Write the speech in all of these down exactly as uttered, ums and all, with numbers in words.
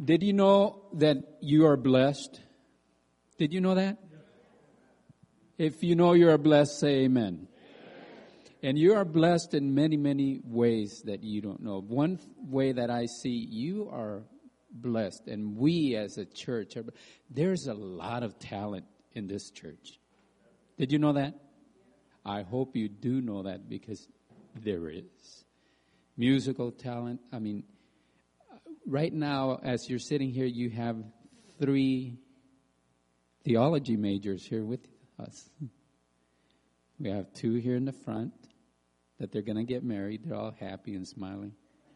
Did you know that you are blessed? Did you know that? If you know you are blessed, say amen. And you are blessed in many, many ways that you don't know. One way that I see you are blessed, and we as a church, are, there's a lot of talent in this church. Did you know that? I hope you do know that, because there is. Musical talent. I mean, right now, as you're sitting here, you have three theology majors here with us. We have two here in the front that they're going to get married. They're all happy and smiling.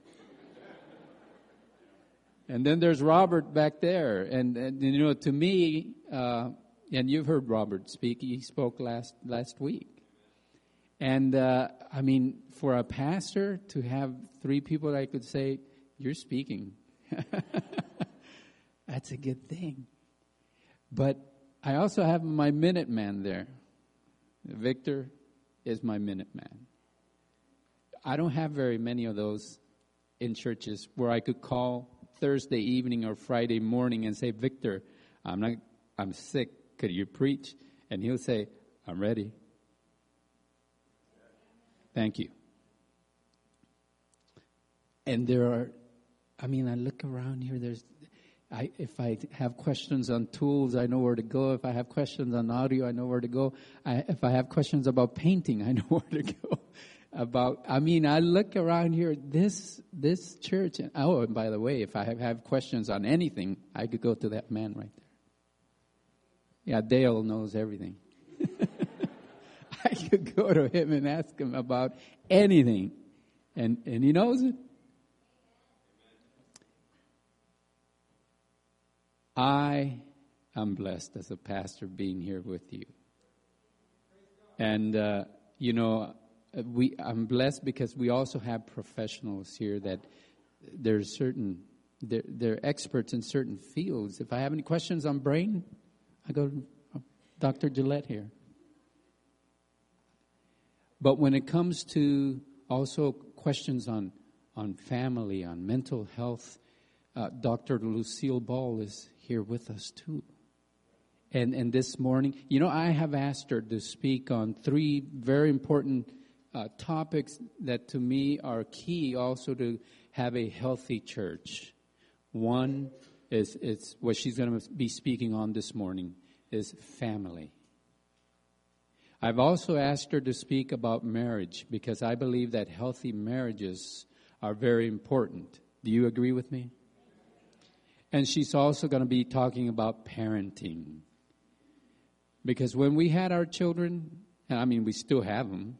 And then there's Robert back there. And, and you know, to me, uh, and you've heard Robert speak. He spoke last last week. And, uh, I mean, for a pastor to have three people that I could say, you're speaking. That's a good thing. But I also have my Minuteman there. Victor is my Minuteman. I don't have very many of those in churches where I could call Thursday evening or Friday morning and say, Victor, I'm not, I'm sick. Could you preach? And he'll say, I'm ready. Thank you. And there are, I mean, I look around here, there's, I, if I have questions on tools, I know where to go. If I have questions on audio, I know where to go. I, if I have questions about painting, I know where to go. About, I mean, I look around here, this this church, and oh, and by the way, if I have, have questions on anything, I could go to that man right there. Yeah, Dale knows everything. I could go to him and ask him about anything, and and he knows it. I am blessed as a pastor being here with you. And, uh, you know, we I'm blessed because we also have professionals here that there's certain, they're, they're experts in certain fields. If I have any questions on brain, I go to Doctor Gillette here. But when it comes to also questions on, on family, on mental health, uh, Doctor Lucille Ball is here with us too. And and this morning, you know, I have asked her to speak on three very important uh, topics that to me are key also to have a healthy church. One is it's what she's going to be speaking on this morning is family. I've also asked her to speak about marriage because I believe that healthy marriages are very important. Do you agree with me? And she's also going to be talking about parenting. Because when we had our children, and I mean, we still have them.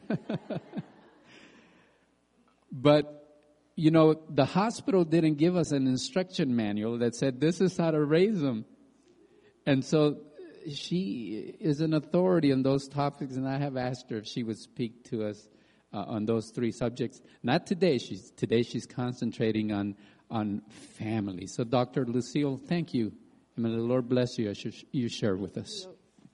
But, you know, the hospital didn't give us an instruction manual that said this is how to raise them. And so she is an authority on those topics, and I have asked her if she would speak to us uh, on those three subjects. Not today. She's today she's concentrating on on family. So, Doctor Lucille, thank you. And may the Lord bless you as you share with us.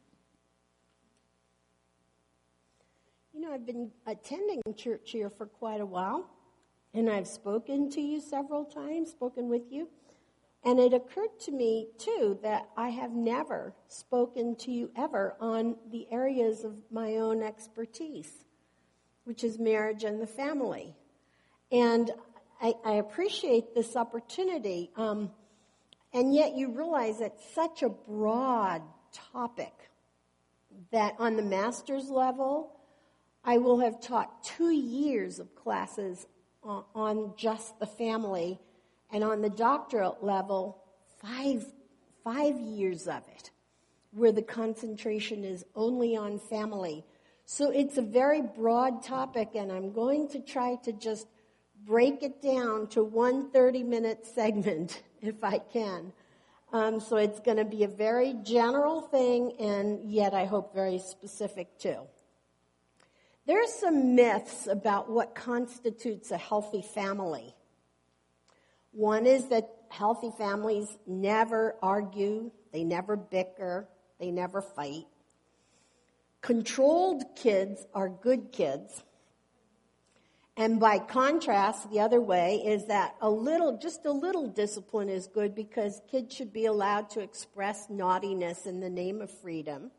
You know, I've been attending church here for quite a while, and I've spoken to you several times, spoken with you. And it occurred to me, too, that I have never spoken to you ever on the areas of my own expertise, which is marriage and the family. And I, I appreciate this opportunity, um, and yet you realize it's such a broad topic that on the master's level, I will have taught two years of classes on, on just the family, and on the doctorate level, five five years of it, where the concentration is only on family. So it's a very broad topic, and I'm going to try to just break it down to one thirty-minute segment, if I can. Um, so it's going to be a very general thing, and yet I hope very specific too. There's some myths about what constitutes a healthy family. One is that healthy families never argue, they never bicker, they never fight. Controlled kids are good kids. And by contrast, the other way is that a little, just a little discipline is good because kids should be allowed to express naughtiness in the name of freedom.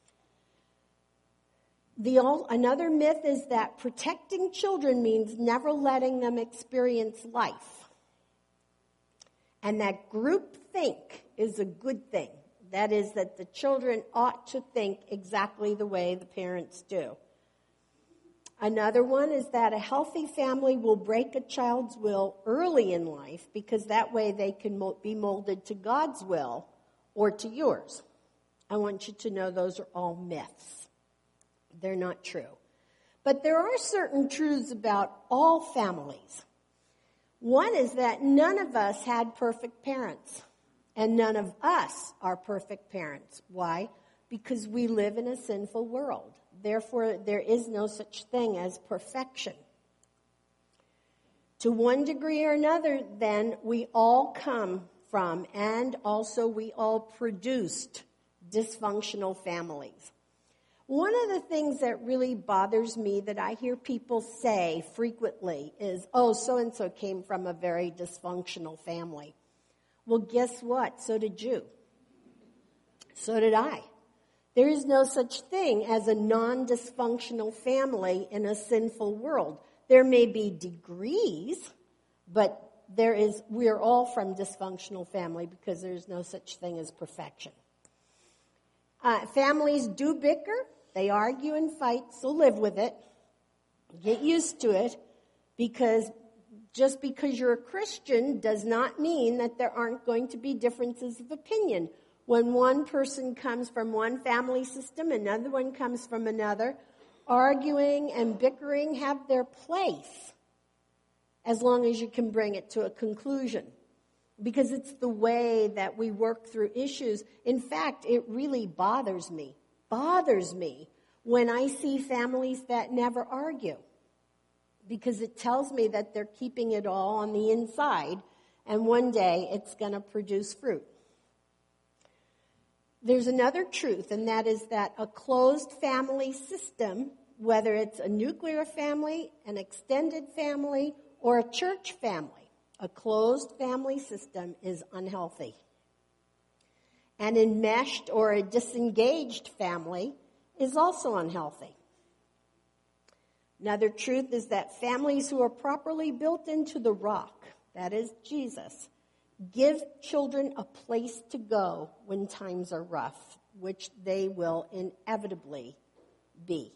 The, another myth is that protecting children means never letting them experience life. And that groupthink is a good thing. That is, that the children ought to think exactly the way the parents do. Another one is that a healthy family will break a child's will early in life because that way they can be molded to God's will or to yours. I want you to know those are all myths. They're not true. But there are certain truths about all families. One is that none of us had perfect parents, and none of us are perfect parents. Why? Because we live in a sinful world. Therefore, there is no such thing as perfection. To one degree or another, then, we all come from, and also we all produced, dysfunctional families. One of the things that really bothers me that I hear people say frequently is, oh, so-and-so came from a very dysfunctional family. Well, guess what? So did you. So did I. There is no such thing as a non-dysfunctional family in a sinful world. There may be degrees, but there is, we are all from dysfunctional family because there is no such thing as perfection. Uh, families do bicker. They argue and fight, so live with it. Get used to it, because just because you're a Christian does not mean that there aren't going to be differences of opinion. When one person comes from one family system, another one comes from another, arguing and bickering have their place as long as you can bring it to a conclusion, because it's the way that we work through issues. In fact, it really bothers me, bothers me when I see families that never argue, because it tells me that they're keeping it all on the inside, and one day it's going to produce fruit. There's another truth, and that is that a closed family system, whether it's a nuclear family, an extended family, or a church family, a closed family system is unhealthy. An enmeshed or a disengaged family is also unhealthy. Another truth is that families who are properly built into the rock, that is Jesus, give children a place to go when times are rough, which they will inevitably be.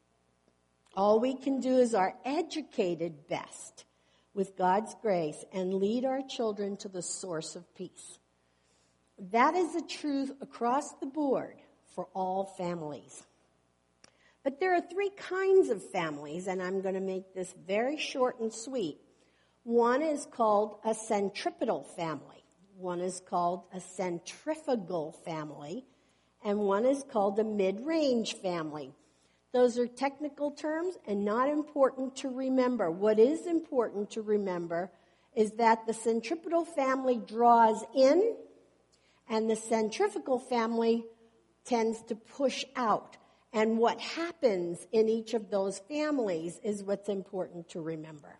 All we can do is our educated best with God's grace and lead our children to the source of peace. That is the truth across the board for all families. But there are three kinds of families, and I'm going to make this very short and sweet. One is called a centripetal family. One is called a centrifugal family. And one is called a mid-range family. Those are technical terms and not important to remember. What is important to remember is that the centripetal family draws in, and the centrifugal family tends to push out. And what happens in each of those families is what's important to remember.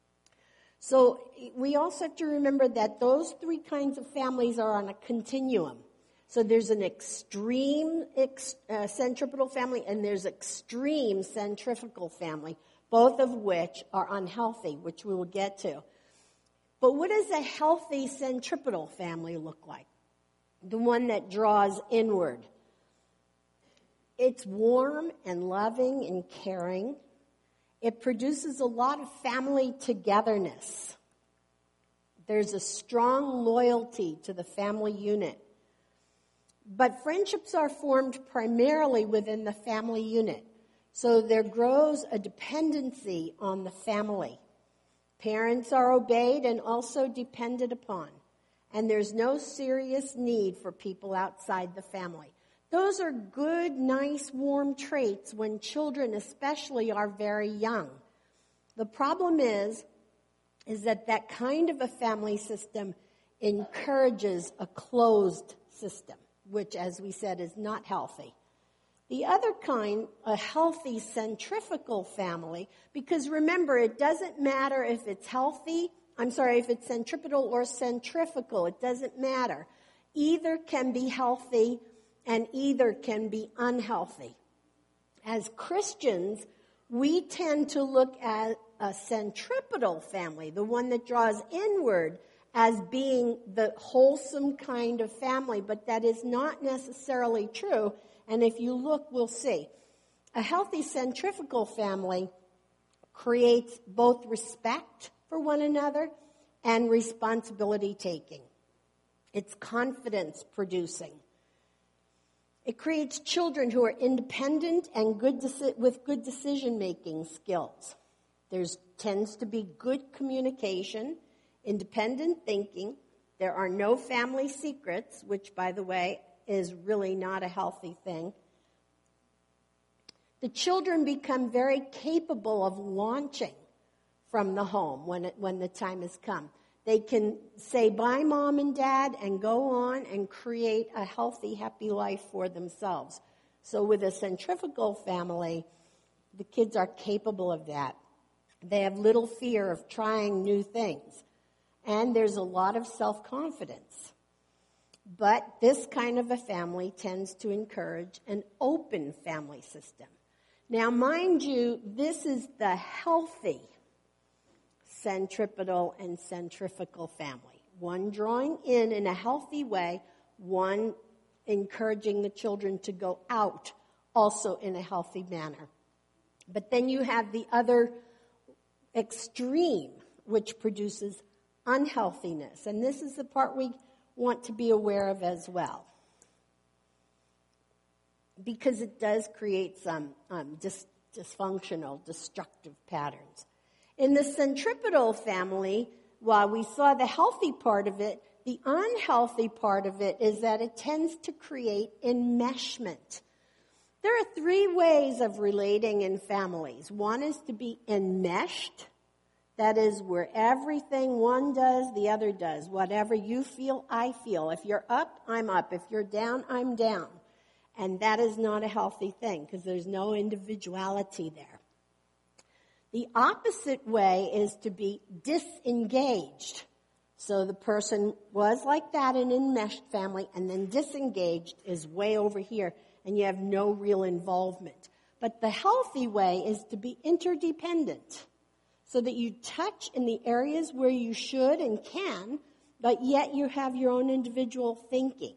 So we also have to remember that those three kinds of families are on a continuum. So there's an extreme ex, uh, centripetal family and there's extreme centrifugal family, both of which are unhealthy, which we will get to. But what does a healthy centripetal family look like? The one that draws inward. It's warm and loving and caring. It produces a lot of family togetherness. There's a strong loyalty to the family unit. But friendships are formed primarily within the family unit. So there grows a dependency on the family. Parents are obeyed and also depended upon. And there's no serious need for people outside the family. Those are good, nice, warm traits when children especially are very young. The problem is, is that that kind of a family system encourages a closed system, which, as we said, is not healthy. The other kind, a healthy centrifugal family, because remember, it doesn't matter if it's healthy, I'm sorry, if it's centripetal or centrifugal, it doesn't matter. Either can be healthy and either can be unhealthy. As Christians, we tend to look at a centripetal family, the one that draws inward, as being the wholesome kind of family, but that is not necessarily true. And if you look, we'll see. A healthy centrifugal family creates both respect for one another and responsibility taking. It's confidence producing. It creates children who are independent and good deci- with good decision-making skills. There tends to be good communication, independent thinking. There are no family secrets, which, by the way, is really not a healthy thing. The children become very capable of launching from the home when it, when the time has come. They can say bye, Mom and Dad, and go on and create a healthy, happy life for themselves. So with a centrifugal family, the kids are capable of that. They have little fear of trying new things. And there's a lot of self-confidence. But this kind of a family tends to encourage an open family system. Now, mind you, this is the healthy centripetal and centrifugal family. One drawing in in a healthy way, one encouraging the children to go out also in a healthy manner. But then you have the other extreme, which produces unhealthiness. And this is the part we want to be aware of as well, because it does create some um, dis- dysfunctional, destructive patterns. In the centripetal family, while we saw the healthy part of it, the unhealthy part of it is that it tends to create enmeshment. There are three ways of relating in families. One is to be enmeshed. That is where everything one does, the other does. Whatever you feel, I feel. If you're up, I'm up. If you're down, I'm down. And that is not a healthy thing because there's no individuality there. The opposite way is to be disengaged. So the person was like that in an enmeshed family, and then disengaged is way over here, and you have no real involvement. But the healthy way is to be interdependent, so that you touch in the areas where you should and can, but yet you have your own individual thinking.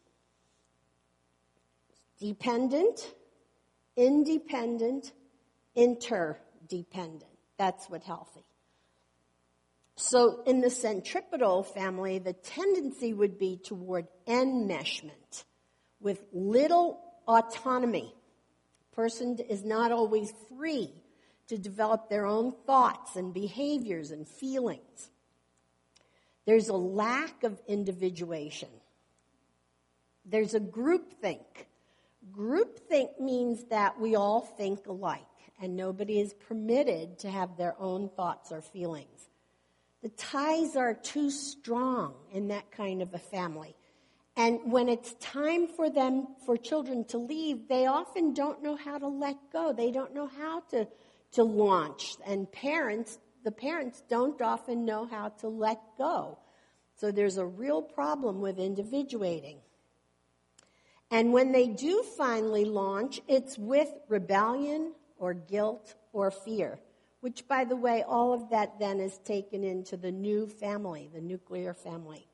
Dependent, independent, interdependent. That's what healthy. So in the centripetal family, the tendency would be toward enmeshment with little autonomy. Person is not always free to develop their own thoughts and behaviors and feelings. There's a lack of individuation. There's a groupthink. Groupthink means that we all think alike, and nobody is permitted to have their own thoughts or feelings. The ties are too strong in that kind of a family. And when it's time for them, for children to leave, they often don't know how to let go. They don't know how to to launch. And parents, the parents don't often know how to let go. So there's a real problem with individuating. And when they do finally launch, it's with rebellion or guilt or fear, which, by the way, all of that then is taken into the new family, the nuclear family.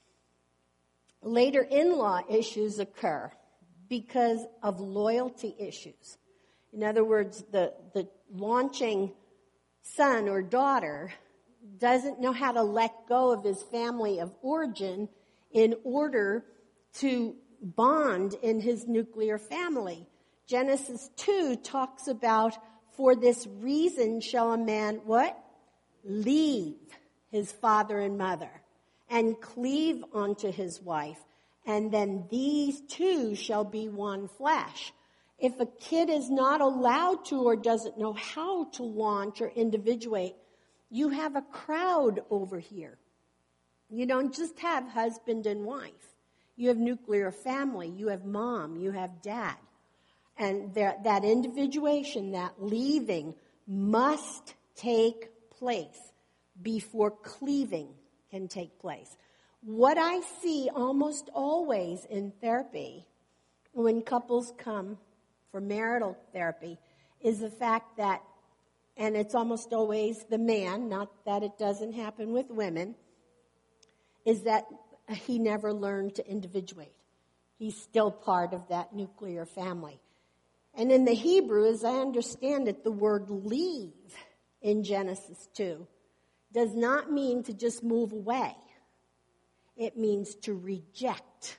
Later in-law issues occur because of loyalty issues. In other words, the, the launching son or daughter doesn't know how to let go of his family of origin in order to bond in his nuclear family. Genesis two talks about, for this reason shall a man, what? Leave his father and mother and cleave unto his wife, and then these two shall be one flesh. If a kid is not allowed to or doesn't know how to launch or individuate, you have a crowd over here. You don't just have husband and wife. You have nuclear family. You have mom. You have dad. And there, that individuation, that leaving, must take place before cleaving can take place. What I see almost always in therapy, when couples come for marital therapy, is the fact that, and it's almost always the man, not that it doesn't happen with women, is that he never learned to individuate. He's still part of that nuclear family. And in the Hebrew, as I understand it, the word leave in Genesis two does not mean to just move away. It means to reject.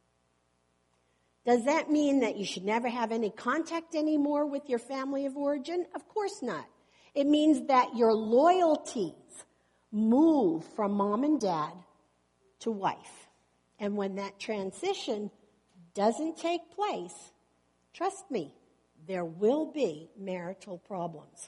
Does that mean that you should never have any contact anymore with your family of origin? Of course not. It means that your loyalties move from mom and dad to wife. And when that transition doesn't take place, trust me, there will be marital problems.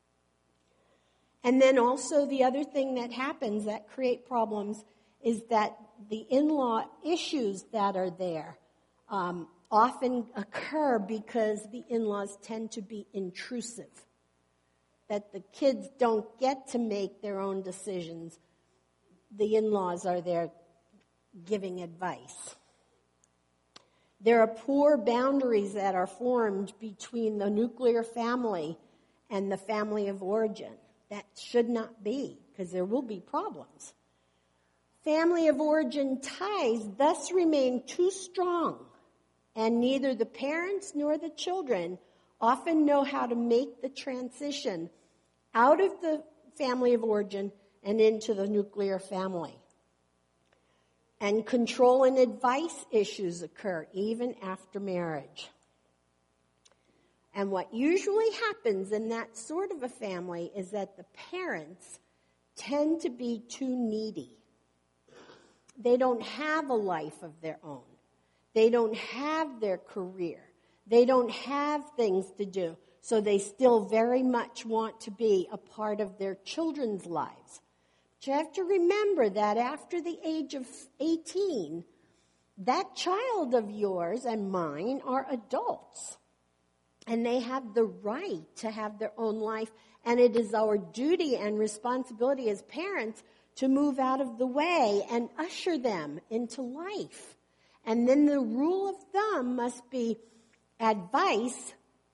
And then also the other thing that happens that create problems is that the in-law issues that are there um, often occur because the in-laws tend to be intrusive, that the kids don't get to make their own decisions. The in-laws are there giving advice. There are poor boundaries that are formed between the nuclear family and the family of origin. That should not be, because there will be problems. Family of origin ties thus remain too strong, and neither the parents nor the children often know how to make the transition out of the family of origin and into the nuclear family. And control and advice issues occur even after marriage. And what usually happens in that sort of a family is that the parents tend to be too needy. They don't have a life of their own. They don't have their career. They don't have things to do. So they still very much want to be a part of their children's lives. But you have to remember that after the age of eighteen, that child of yours and mine are adults. And they have the right to have their own life. And it is our duty and responsibility as parents to move out of the way and usher them into life. And then the rule of thumb must be advice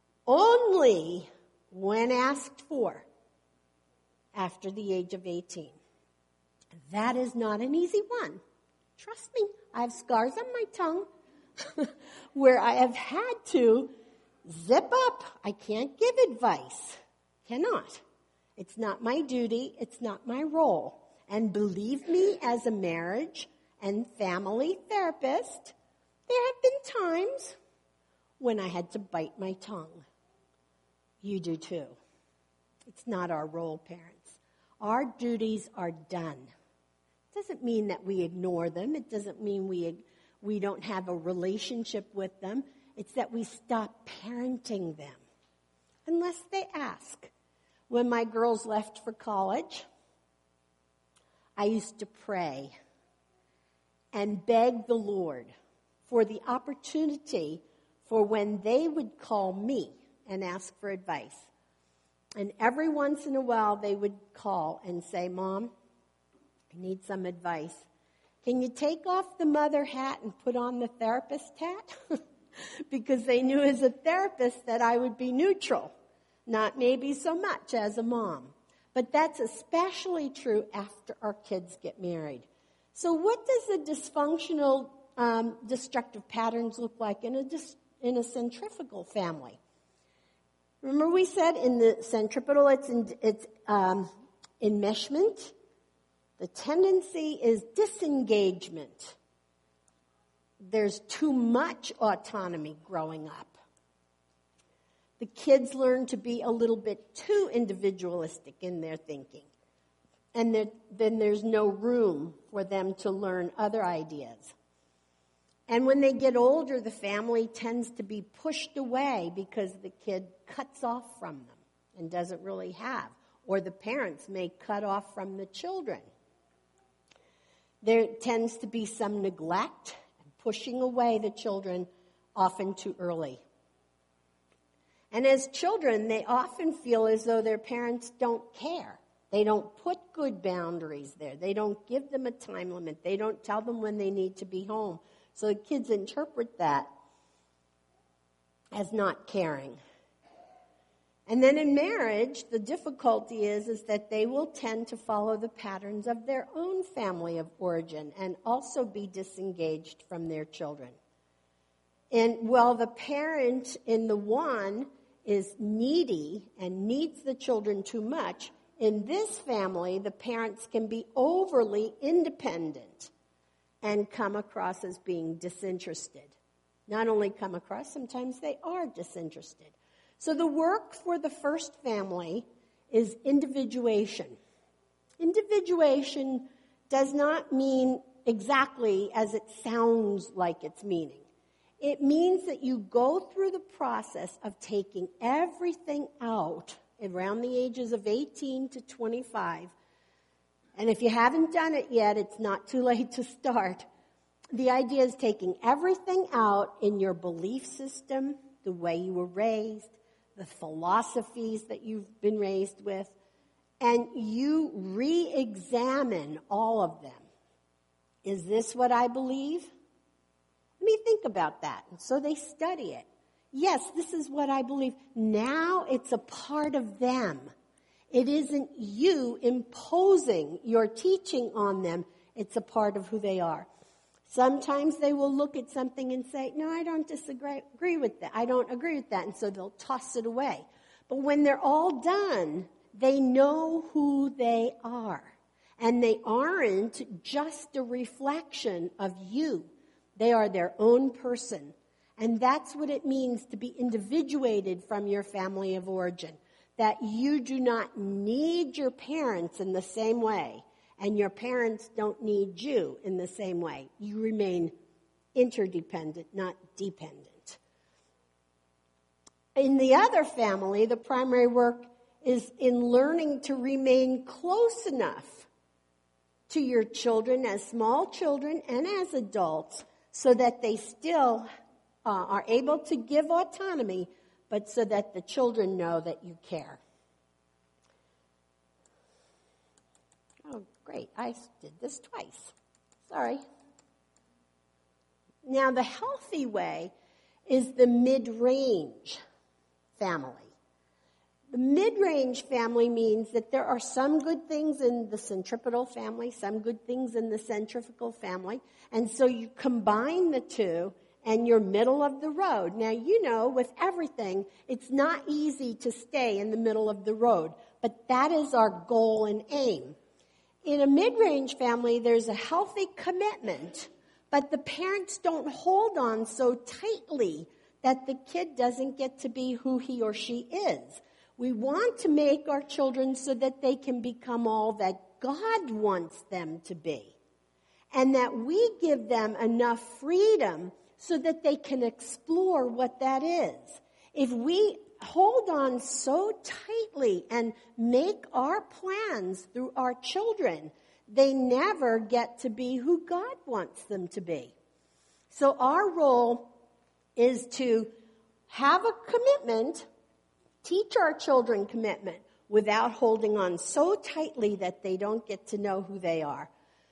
only when asked for after the age of eighteen. That is not an easy one. Trust me, I have scars on my tongue where I have had to zip up. I can't give advice. Cannot. It's not my duty. It's not my role. And believe me, as a marriage and family therapist, there have been times when I had to bite my tongue. You do too. It's not our role, parents. Our duties are done. It doesn't mean that we ignore them. It doesn't mean we, we don't have a relationship with them. It's that we stop parenting them unless they ask. When my girls left for college, I used to pray and beg the Lord for the opportunity for when they would call me and ask for advice. And every once in a while they would call and say, Mom, I need some advice. Can you take off the mother hat and put on the therapist hat? Because they knew as a therapist that I would be neutral, not maybe so much as a mom. But that's especially true after our kids get married. So what does the dysfunctional, um, destructive patterns look like in a, dis- in a centrifugal family? Remember we said in the centripetal it's, in, it's um, enmeshment. The tendency is disengagement. There's too much autonomy growing up. The kids learn to be a little bit too individualistic in their thinking. And there, then there's no room for them to learn other ideas. And when they get older, the family tends to be pushed away because the kid cuts off from them and doesn't really have. Or the parents may cut off from the children. There tends to be some neglect, pushing away the children often too early. And as children, they often feel as though their parents don't care. They don't put good boundaries there. They don't give them a time limit. They don't tell them when they need to be home. So the kids interpret that as not caring. And then in marriage, the difficulty is, is that they will tend to follow the patterns of their own family of origin and also be disengaged from their children. And while the parent in the one is needy and needs the children too much, in this family, the parents can be overly independent and come across as being disinterested. Not only come across, sometimes they are disinterested. So the work for the first family is individuation. Individuation does not mean exactly as it sounds like it's meaning. It means that you go through the process of taking everything out around the ages of eighteen to twenty-five. And if you haven't done it yet, it's not too late to start. The idea is taking everything out in your belief system, the way you were raised, the philosophies that you've been raised with, and you re-examine all of them. Is this what I believe? Let me think about that. And so they study it. Yes, this is what I believe. Now it's a part of them. It isn't you imposing your teaching on them. It's a part of who they are. Sometimes they will look at something and say, no, I don't disagree agree with that. I don't agree with that. And so they'll toss it away. But when they're all done, they know who they are. And they aren't just a reflection of you. They are their own person. And that's what it means to be individuated from your family of origin. That you do not need your parents in the same way. And your parents don't need you in the same way. You remain interdependent, not dependent. In the other family, the primary work is in learning to remain close enough to your children as small children and as adults so that they still uh, are able to give autonomy, but so that the children know that you care. Oh, great. I did this twice. Sorry. Now, the healthy way is the mid-range family. The mid-range family means that there are some good things in the centripetal family, some good things in the centrifugal family, and so you combine the two and you're middle of the road. Now, you know, with everything, it's not easy to stay in the middle of the road, but that is our goal and aim. In a mid-range family, there's a healthy commitment, but the parents don't hold on so tightly that the kid doesn't get to be who he or she is. We want to make our children so that they can become all that God wants them to be, and that we give them enough freedom so that they can explore what that is. If we hold on so tightly and make our plans through our children, they never get to be who God wants them to be. So our role is to have a commitment, teach our children commitment without holding on so tightly that they don't get to know who they are.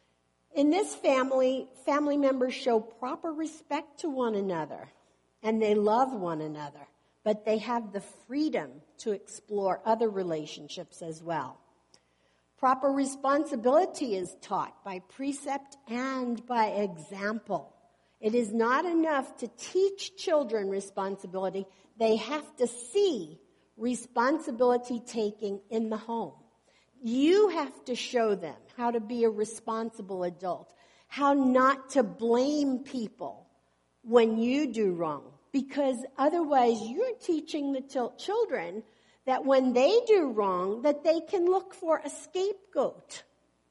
In this family, family members show proper respect to one another, and they love one another, but they have the freedom to explore other relationships as well. Proper responsibility is taught by precept and by example. It is not enough to teach children responsibility. They have to see responsibility taking in the home. You have to show them how to be a responsible adult, how not to blame people when you do wrong, because otherwise you're teaching the t- children that when they do wrong, that they can look for a scapegoat.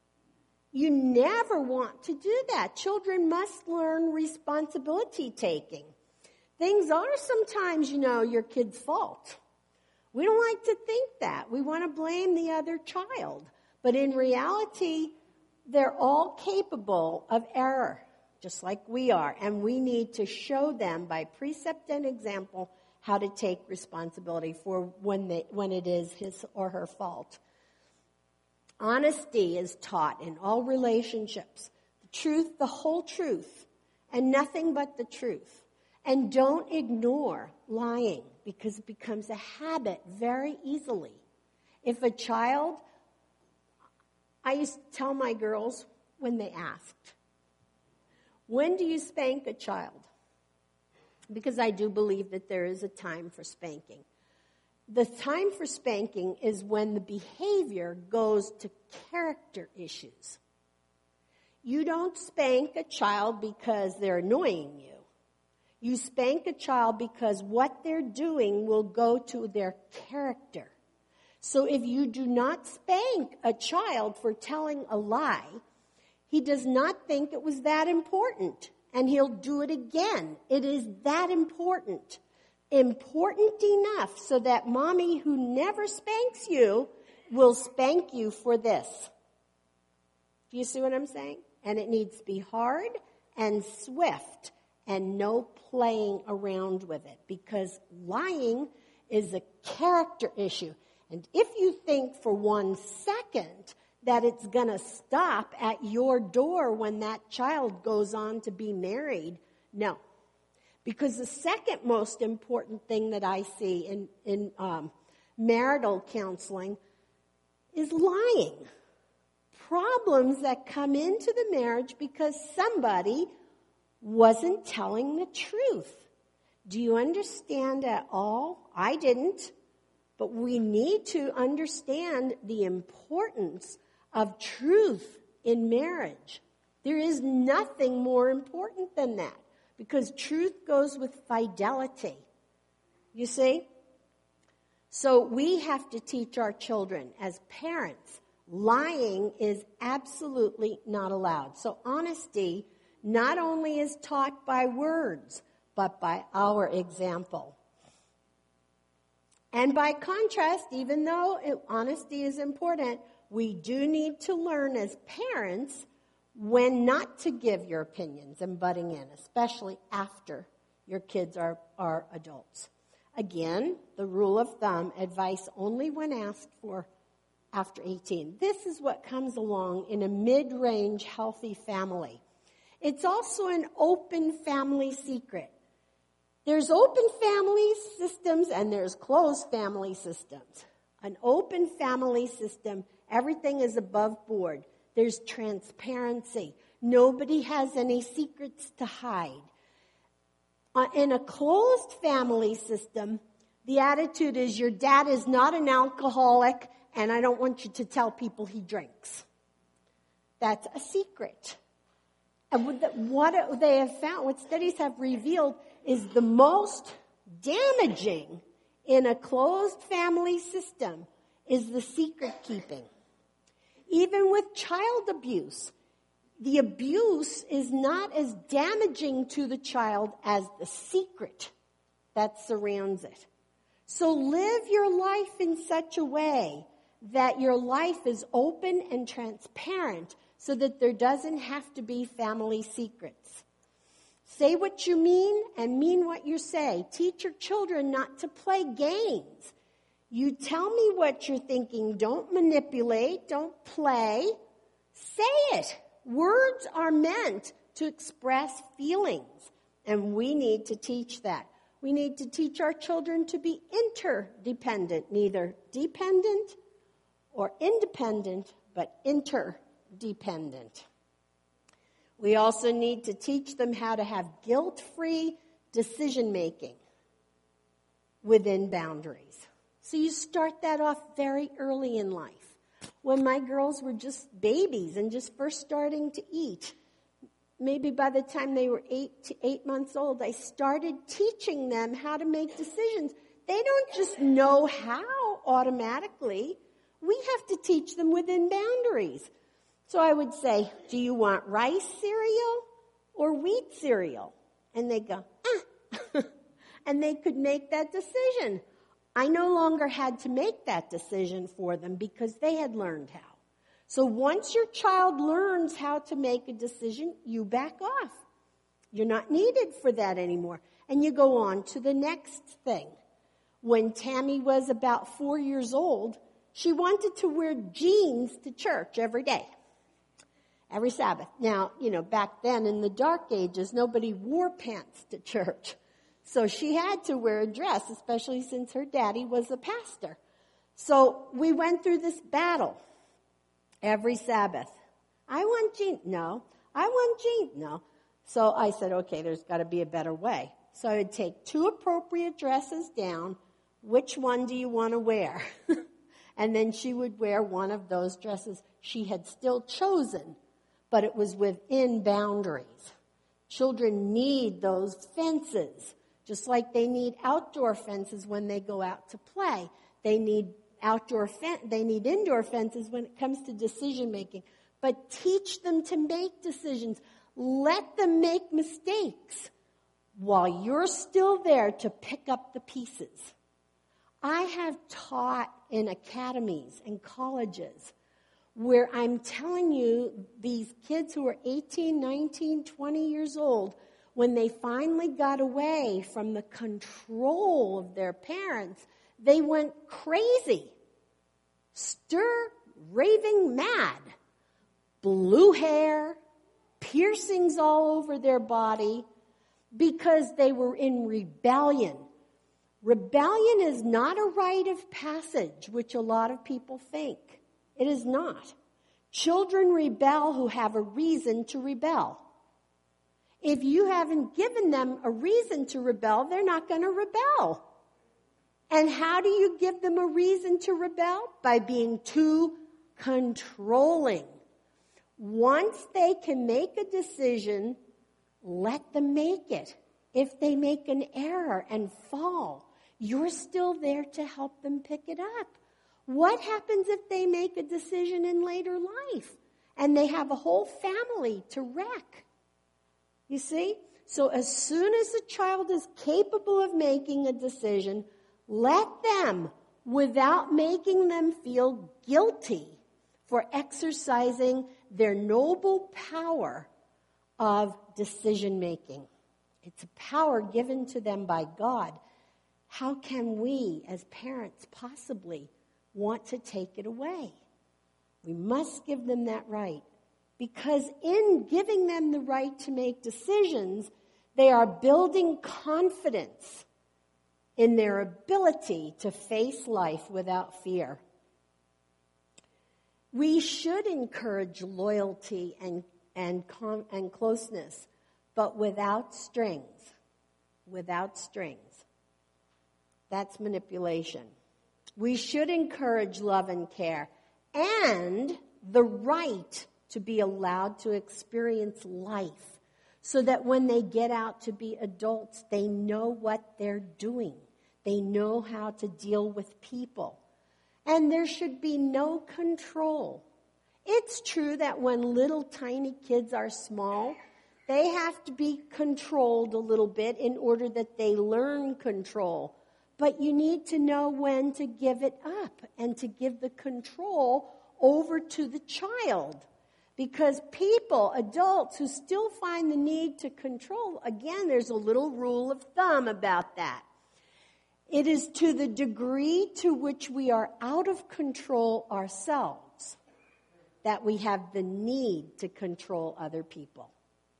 You never want to do that. Children must learn responsibility taking. Things are sometimes, you know, your kid's fault. We don't like to think that. We want to blame the other child. But in reality, they're all capable of error, just like we are. And we need to show them by precept and example how to take responsibility for when they, when it is his or her fault. Honesty is taught in all relationships. The truth, the whole truth, and nothing but the truth. And don't ignore lying, because it becomes a habit very easily. If a child, I used to tell my girls when they asked, when do you spank a child? Because I do believe that there is a time for spanking. The time for spanking is when the behavior goes to character issues. You don't spank a child because they're annoying you. You spank a child because what they're doing will go to their character. So if you do not spank a child for telling a lie, he does not think it was that important, and he'll do it again. It is that important. Important enough so that mommy, who never spanks you, will spank you for this. Do you see what I'm saying? And it needs to be hard and swift and no playing around with it, because lying is a character issue. And if you think for one second that it's going to stop at your door when that child goes on to be married, no. Because the second most important thing that I see in, in um, marital counseling is lying. Problems that come into the marriage because somebody wasn't telling the truth. Do you understand at all? I didn't. But we need to understand the importance of truth in marriage. There is nothing more important than that, because truth goes with fidelity. You see? So we have to teach our children as parents, lying is absolutely not allowed. So honesty not only is taught by words, but by our example. And by contrast, even though it, honesty is important, we do need to learn as parents when not to give your opinions and butting in, especially after your kids are, are adults. Again, the rule of thumb, advice only when asked for after eighteen. This is what comes along in a mid-range healthy family. It's also an open family secret. There's open family systems and there's closed family systems. An open family system, everything is above board. There's transparency. Nobody has any secrets to hide. Uh, in a closed family system, the attitude is your dad is not an alcoholic and I don't want you to tell people he drinks. That's a secret. And what they have found, what studies have revealed, is the most damaging in a closed family system is the secret keeping. Even with child abuse, the abuse is not as damaging to the child as the secret that surrounds it. So live your life in such a way that your life is open and transparent so that there doesn't have to be family secrets. Say what you mean and mean what you say. Teach your children not to play games. You tell me what you're thinking. Don't manipulate. Don't play. Say it. Words are meant to express feelings, and we need to teach that. We need to teach our children to be interdependent, neither dependent or independent, but interdependent. We also need to teach them how to have guilt-free decision-making within boundaries. So you start that off very early in life. When my girls were just babies and just first starting to eat, maybe by the time they were eight to eight months old, I started teaching them how to make decisions. They don't just know how automatically. We have to teach them within boundaries. So I would say, do you want rice cereal or wheat cereal? And they go, ah. And they could make that decision. I no longer had to make that decision for them because they had learned how. So once your child learns how to make a decision, you back off. You're not needed for that anymore. And you go on to the next thing. When Tammy was about four years old, she wanted to wear jeans to church every day, every Sabbath. Now, you know, back then in the dark ages, nobody wore pants to church. So she had to wear a dress, especially since her daddy was a pastor. So we went through this battle every Sabbath. I want jeans. No. I want jeans. No. So I said, okay, there's got to be a better way. So I would take two appropriate dresses down. Which one do you want to wear? And then she would wear one of those dresses she had still chosen, but it was within boundaries. Children need those fences, just like they need outdoor fences when they go out to play. They need outdoor fen- they need indoor fences when it comes to decision making. But teach them to make decisions. Let them make mistakes while you're still there to pick up the pieces. I have taught in academies and colleges where I'm telling you these kids who are eighteen, nineteen, twenty years old, when they finally got away from the control of their parents, they went crazy, stir, raving mad, blue hair, piercings all over their body, because they were in rebellion. Rebellion is not a rite of passage, which a lot of people think. It is not. Children rebel who have a reason to rebel. If you haven't given them a reason to rebel, they're not going to rebel. And how do you give them a reason to rebel? By being too controlling. Once they can make a decision, let them make it. If they make an error and fall, you're still there to help them pick it up. What happens if they make a decision in later life and they have a whole family to wreck? You see? So as soon as a child is capable of making a decision, let them, without making them feel guilty for exercising their noble power of decision making. It's a power given to them by God. How can we, as parents, possibly want to take it away? We must give them that right. Because in giving them the right to make decisions, they are building confidence in their ability to face life without fear. We should encourage loyalty and, and, and closeness, but without strings. Without strings. That's manipulation. We should encourage love and care and the right to be allowed to experience life so that when they get out to be adults, they know what they're doing. They know how to deal with people. And there should be no control. It's true that when little tiny kids are small, they have to be controlled a little bit in order that they learn control. But you need to know when to give it up and to give the control over to the child. Because people, adults who still find the need to control, again, there's a little rule of thumb about that. It is to the degree to which we are out of control ourselves that we have the need to control other people.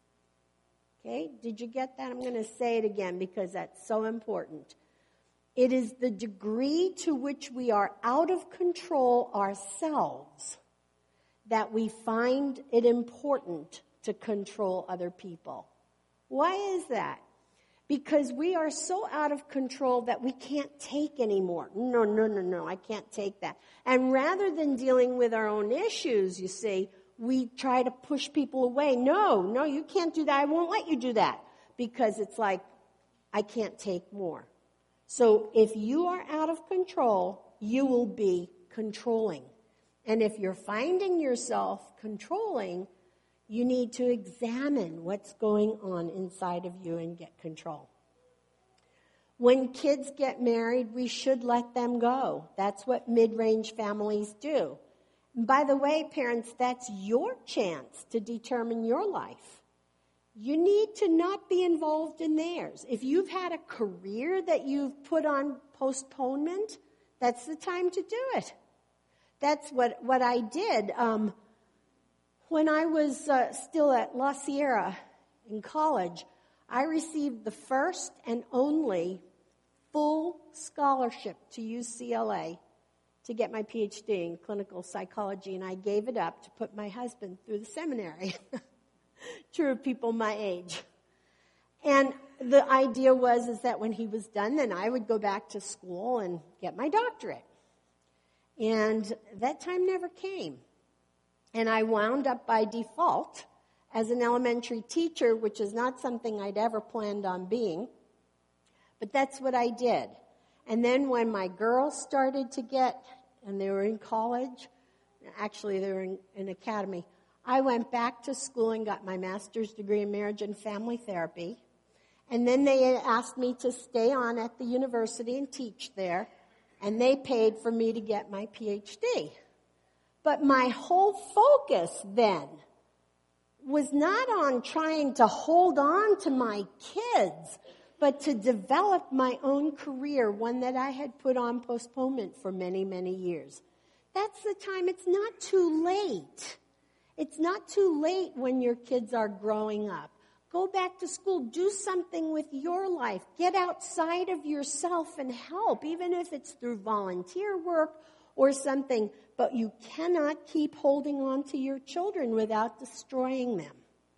Okay, did you get that? I'm going to say it again because that's so important. It is the degree to which we are out of control ourselves that we find it important to control other people. Why is that? Because we are so out of control that we can't take anymore. No, no, no, no, I can't take that. And rather than dealing with our own issues, you see, we try to push people away. No, no, you can't do that. I won't let you do that. Because it's like, I can't take more. So if you are out of control, you will be controlling. And if you're finding yourself controlling, you need to examine what's going on inside of you and get control. When kids get married, we should let them go. That's what mid-range families do. And by the way, parents, that's your chance to determine your life. you need to not be involved in theirs. If you've had a career that you've put on postponement, that's the time to do it. That's what, what I did. Um, when I was uh, still at La Sierra in college, I received the first and only full scholarship to U C L A to get my P H D in clinical psychology, and I gave it up to put my husband through the seminary. True of people my age. And the idea was is that when he was done, then I would go back to school and get my doctorate. And that time never came. And I wound up by default as an elementary teacher, which is not something I'd ever planned on being. But that's what I did. And then when my girls started to get, and they were in college, actually they were in an academy, I went back to school and got my master's degree in marriage and family therapy. And then they asked me to stay on at the university and teach there. And they paid for me to get my P H D. But my whole focus then was not on trying to hold on to my kids, but to develop my own career, one that I had put on postponement for many, many years. That's the time. It's not too late. It's not too late when your kids are growing up. Go back to school. Do something with your life. Get outside of yourself and help, even if it's through volunteer work or something. But you cannot keep holding on to your children without destroying them.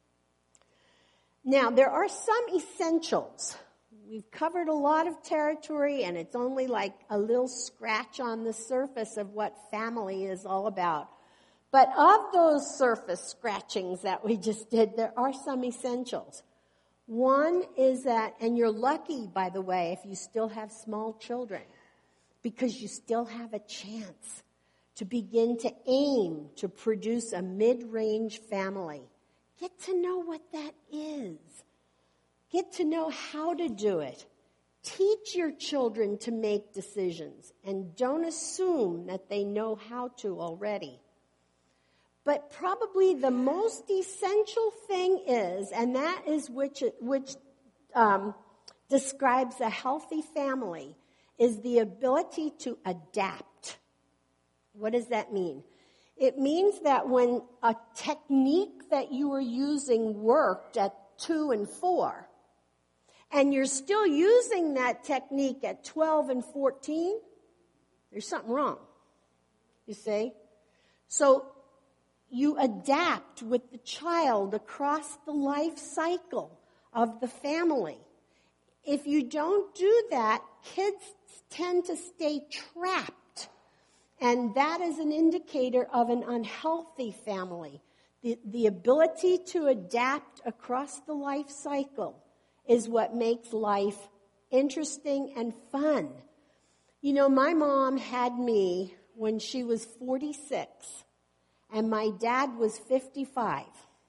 Now, there are some essentials. We've covered a lot of territory, and it's only like a little scratch on the surface of what family is all about. But of those surface scratchings that we just did, there are some essentials. One is that, and you're lucky, by the way, if you still have small children, because you still have a chance to begin to aim to produce a mid-range family. Get to know what that is. Get to know how to do it. Teach your children to make decisions, and don't assume that they know how to already. But probably the most essential thing is, and that is which which um, describes a healthy family, is the ability to adapt. What does that mean? It means that when a technique that you were using worked at two and four, and you're still using that technique at twelve and fourteen, there's something wrong. You see? So you adapt with the child across the life cycle of the family. If you don't do that, kids tend to stay trapped. And that is an indicator of an unhealthy family. The, the ability to adapt across the life cycle is what makes life interesting and fun. You know, my mom had me when she was forty-six. And my dad was fifty-five.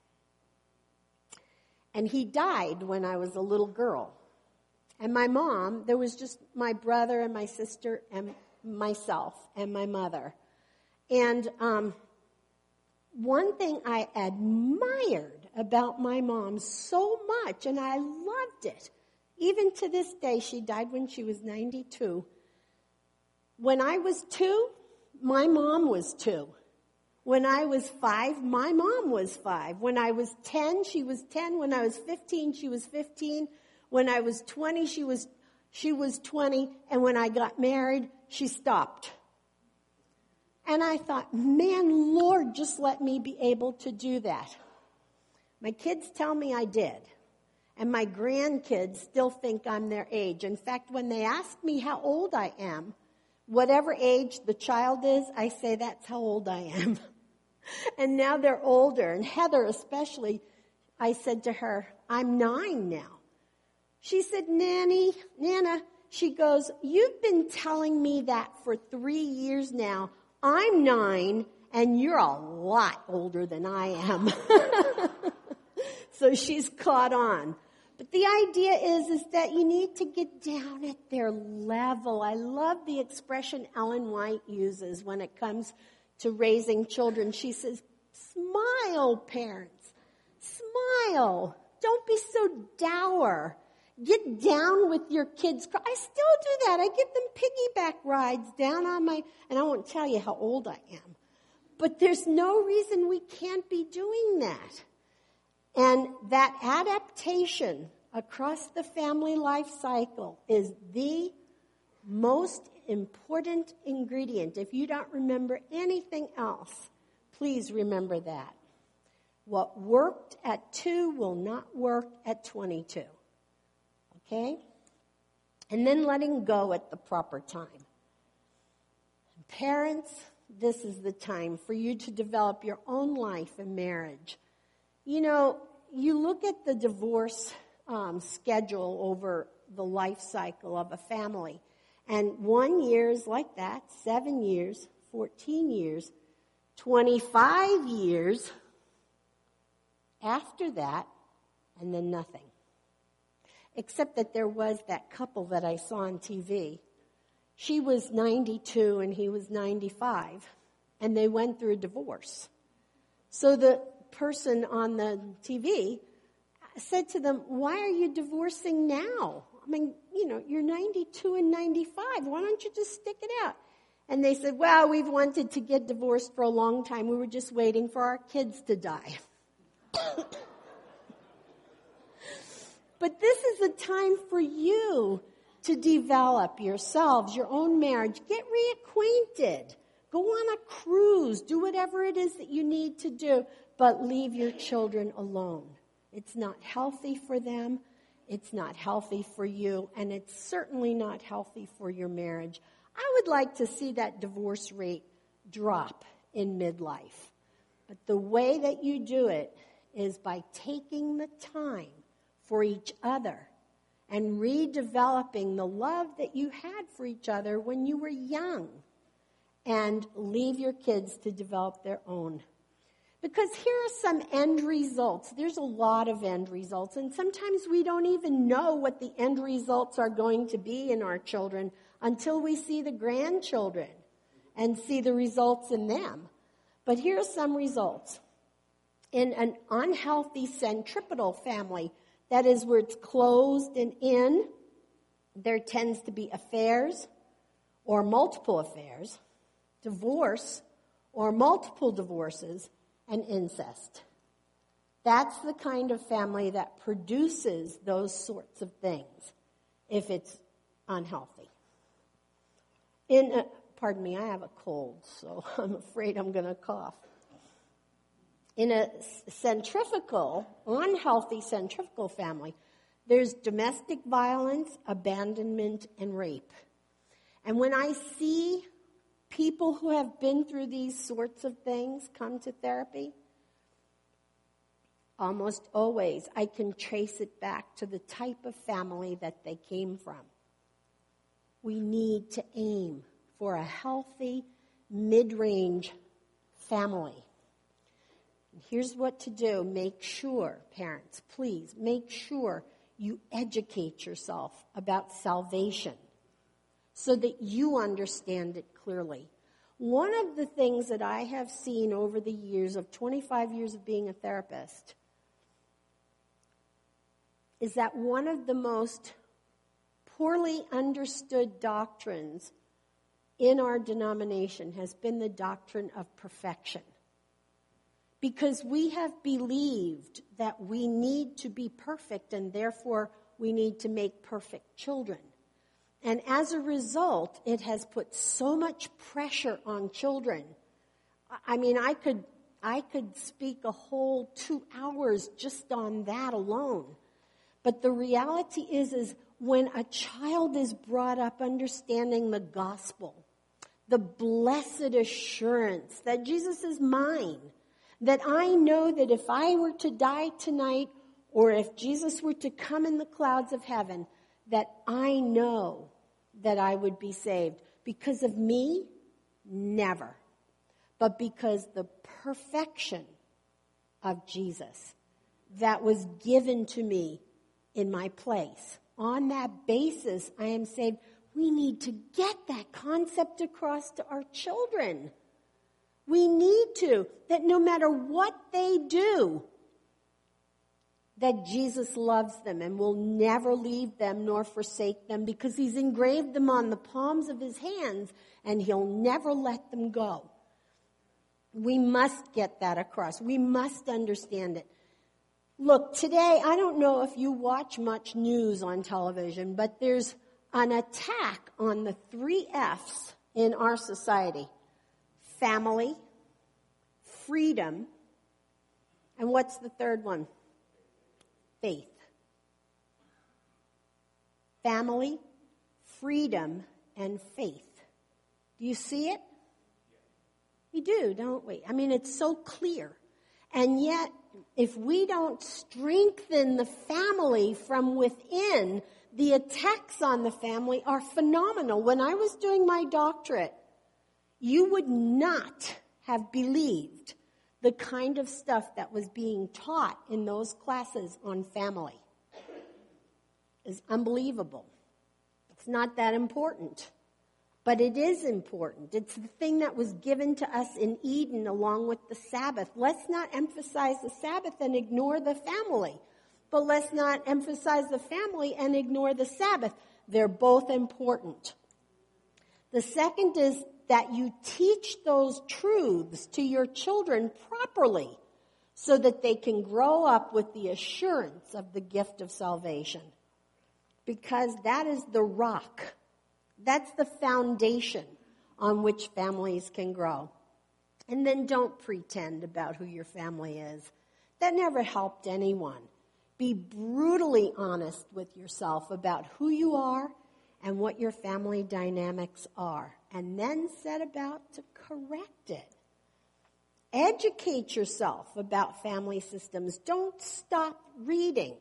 And he died when I was a little girl. And my mom, there was just my brother and my sister and myself and my mother. And um, one thing I admired about my mom so much, and I loved it, even to this day, she died when she was ninety-two. When I was two, my mom was two. When I was five, my mom was five. When I was ten, she was ten. When I was fifteen, she was fifteen. When I was twenty, she was she was twenty. And when I got married, she stopped. And I thought, man, Lord, just let me be able to do that. My kids tell me I did. And my grandkids still think I'm their age. In fact, when they ask me how old I am, whatever age the child is, I say that's how old I am. And now they're older. And Heather especially, I said to her, I'm nine now. She said, Nanny, Nana, she goes, you've been telling me that for three years now. I'm nine, and you're a lot older than I am. So she's caught on. But the idea is, is that you need to get down at their level. I love the expression Ellen White uses when it comes to raising children. She says, smile, parents. Smile. Don't be so dour. Get down with your kids. I still do that. I give them piggyback rides down on my, and I won't tell you how old I am. But there's no reason we can't be doing that. And that adaptation across the family life cycle is the most important ingredient. If you don't remember anything else, please remember that. What worked at two will not work at twenty-two. Okay? And then letting go at the proper time. Parents, this is the time for you to develop your own life and marriage. You know, you look at the divorce um, schedule over the life cycle of a family, and one year is like that, seven years, fourteen years, twenty-five years after that, and then nothing. Except that there was that couple that I saw on T V. She was ninety-two and he was ninety-five, and they went through a divorce. So the person on the T V said to them, why are you divorcing now? I mean, you know, you're ninety-two and ninety-five. Why don't you just stick it out? And they said, well, we've wanted to get divorced for a long time. We were just waiting for our kids to die. But this is a time for you to develop yourselves, your own marriage. Get reacquainted. Go on a cruise. Do whatever it is that you need to do, but leave your children alone. It's not healthy for them. It's not healthy for you, and it's certainly not healthy for your marriage. I would like to see that divorce rate drop in midlife. But the way that you do it is by taking the time for each other and redeveloping the love that you had for each other when you were young, and leave your kids to develop their own. Because here are some end results. There's a lot of end results, and sometimes we don't even know what the end results are going to be in our children until we see the grandchildren and see the results in them. But here are some results. In an unhealthy centripetal family, that is where it's closed and in, there tends to be affairs or multiple affairs, divorce or multiple divorces, and incest. That's the kind of family that produces those sorts of things if it's unhealthy. In a, pardon me, I have a cold, so I'm afraid I'm going to cough. In a centrifugal, unhealthy centrifugal family, there's domestic violence, abandonment, and rape. And when I see people who have been through these sorts of things come to therapy, almost always I can trace it back to the type of family that they came from. We need to aim for a healthy, mid-range family. Here's what to do. Make sure, parents, please, make sure you educate yourself about salvation so that you understand it clearly. One of the things that I have seen over the years of twenty-five years of being a therapist is that one of the most poorly understood doctrines in our denomination has been the doctrine of perfection. Because we have believed that we need to be perfect, and therefore we need to make perfect children. And as a result, it has put so much pressure on children. I mean, I could I could speak a whole two hours just on that alone. But the reality is, is when a child is brought up understanding the gospel, the blessed assurance that Jesus is mine, that I know that if I were to die tonight, or if Jesus were to come in the clouds of heaven, that I know that I would be saved. Because of me? Never. But because the perfection of Jesus that was given to me in my place. On that basis, I am saved. We need to get that concept across to our children. We need to, that no matter what they do, that Jesus loves them and will never leave them nor forsake them because he's engraved them on the palms of his hands and he'll never let them go. We must get that across. We must understand it. Look, today, I don't know if you watch much news on television, but there's an attack on the three F's in our society. Family, freedom, and what's the third one? Faith. Family, freedom, and faith. Do you see it? We do, don't we? I mean, it's so clear. And yet, if we don't strengthen the family from within, the attacks on the family are phenomenal. When I was doing my doctorate, you would not have believed the kind of stuff that was being taught in those classes on family. It's unbelievable. It's not that important. But it is important. It's the thing that was given to us in Eden along with the Sabbath. Let's not emphasize the Sabbath and ignore the family. But let's not emphasize the family and ignore the Sabbath. They're both important. The second is that you teach those truths to your children properly so that they can grow up with the assurance of the gift of salvation. Because that is the rock. That's the foundation on which families can grow. And then don't pretend about who your family is. That never helped anyone. Be brutally honest with yourself about who you are and what your family dynamics are. And then set about to correct it. Educate yourself about family systems. Don't stop reading.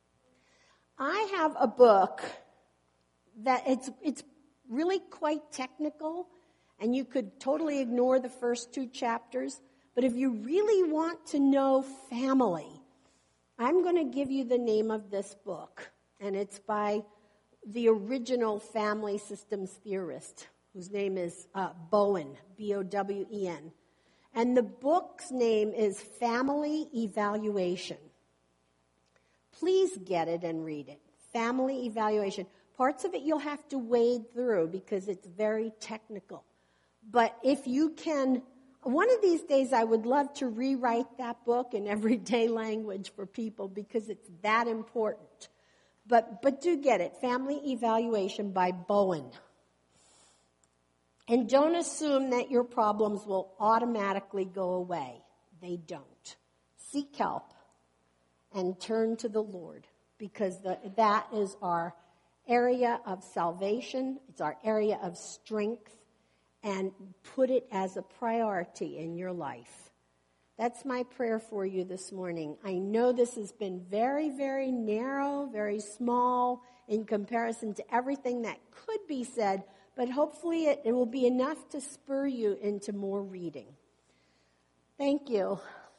I have a book that it's it's really quite technical, and you could totally ignore the first two chapters. But if you really want to know family, I'm going to give you the name of this book, and it's by the original family systems theorist, whose name is uh, Bowen, B O W E N. And the book's name is Family Evaluation. Please get it and read it. Family Evaluation. Parts of it you'll have to wade through because it's very technical. But if you can, one of these days I would love to rewrite that book in everyday language for people because it's that important. But, but do get it. Family Evaluation by Bowen. And don't assume that your problems will automatically go away. They don't. Seek help and turn to the Lord because the, that is our area of salvation. It's our area of strength. And put it as a priority in your life. That's my prayer for you this morning. I know this has been very, very narrow, very small in comparison to everything that could be said, but hopefully it, it will be enough to spur you into more reading. Thank you.